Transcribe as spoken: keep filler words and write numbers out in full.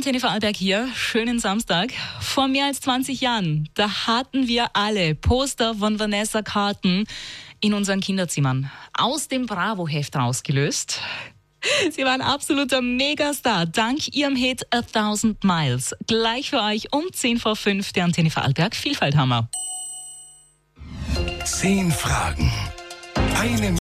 Antenne Vorarlberg hier, schönen Samstag. Vor mehr als zwanzig Jahren, da hatten wir alle Poster von Vanessa Carlton in unseren Kinderzimmern aus dem Bravo-Heft rausgelöst. Sie war ein absoluter Megastar, dank ihrem Hit A Thousand Miles. Gleich für euch um zehn vor fünf der Antenne Vorarlberg Vielfalthammer. Zehn Fragen, eine